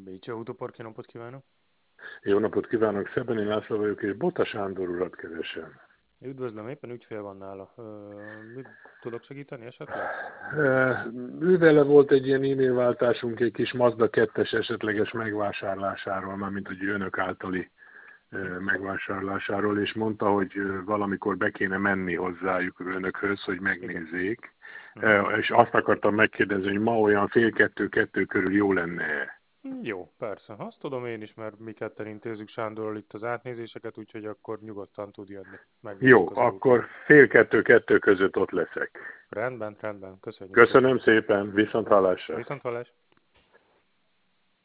Bécsi Autópark, jó napot kívánok! Jó napot kívánok, Szebeni László vagyok, és Bota Sándor urat keresem. Üdvözlöm, éppen ügyfél van nála. Mit tudok segíteni esetleg? Ővele volt egy ilyen e-mail váltásunk egy kis Mazda 2-es esetleges megvásárlásáról, mármint hogy önök általi megvásárlásáról, és mondta, hogy valamikor be kéne menni hozzájuk önökhöz, hogy Igen. megnézzék. Uh-huh. És azt akartam megkérdezni, hogy ma olyan fél kettő körül jó lenne. Jó, persze. Azt tudom én is, mert mi ketten intézzük Sándorral itt az átnézéseket, úgyhogy akkor nyugodtan tud jönni. Megnézzük Jó, az akkor autót. fél kettő között ott leszek. Rendben, rendben. Köszönjük Köszönöm szépen. szépen, viszonthallásra. Viszont hallás.